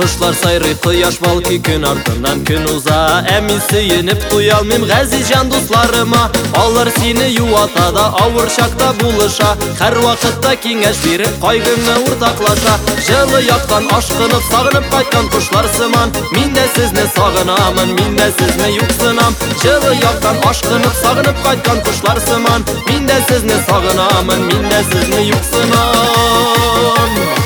Kuşlar sayrı kıyaş balki gün ardından gün uza. Emin sıyınıp duyalmayım gazican dostlarıma. Alır seni yuvatada avır şakta buluşa. Her vakitte kengeş verip kaygını ortaklaşa. Жылы яктан ашкынып сагынып кайткан кушлар сыман. Мин дә сезне сагынамын, мин дә сезне юксынам. Жылы яктан ашкынып сагынып кайткан кушлар сыман. Мин дә сезне сагынамын, мин дә сезне юксынам.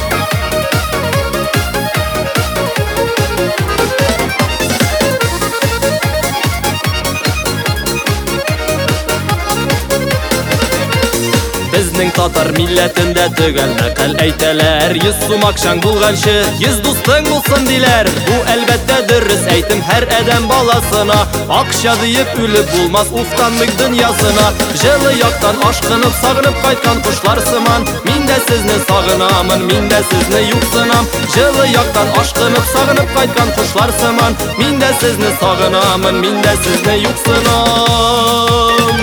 Безнең татар милләтендә төгәл мәкаль әйтәләр. 100 сум акчаң булганчы 100 дустың булсын диләр. Бу әлбәттә дөрес әйтем һәр адәм баласына. Акча диеп үлеп булмас уфтанмык дөньясына. Жылы яктан ашкынып сагынып кайткан кушлар сыман. Мин дә сезне сагынамын, мин дә сезне юксынам. Жылы яктан ашкынып сагынып кайткан кушлар сыман. Мин дә сезне сагынамын, мин дә сезне юксынам.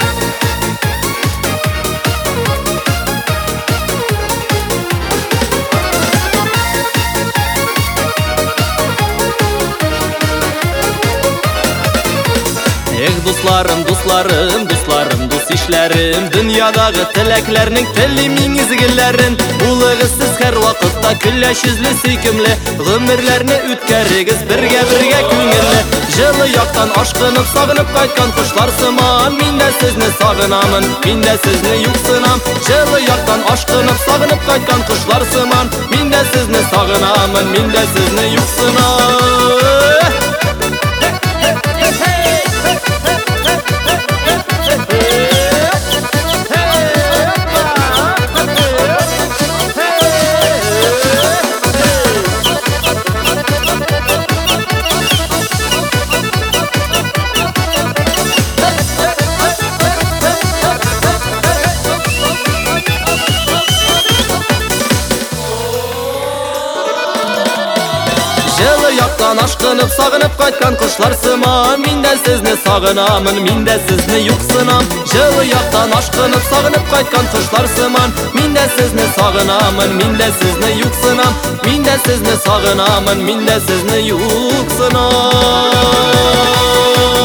Дусларым, дусларым, дусларым, дус ишләрем. Дөньядагы теләкләрнең теле мин изгелләрен. Булыгыз сез һәр вакытта көләч йөзле сөйкемле. Гомерләрне үткәрегез бергә күңелле. Жылы яктан ашкынып сагынып кайткан кушлар сыман. Мин дә сезне сагынамын, мин дә сезне юксынам. Жылы яктан ашкынып сагынып кайткан кушлар сыман. Мин дә сезне сагынамын, мин дә сезне юксынам. Жылы яктан ашкынып сагынып кайткан кушлар сыман. Мин дә сезне сагынамын, мин дә сезне юксынам. Жылы яктан ашкынып сагынып кайткан кушлар сыман. Мин дә сезне сагынамын, мин дә сезне юксынам. Мин дә сезне сагынамын, мин дә сезне юксынам.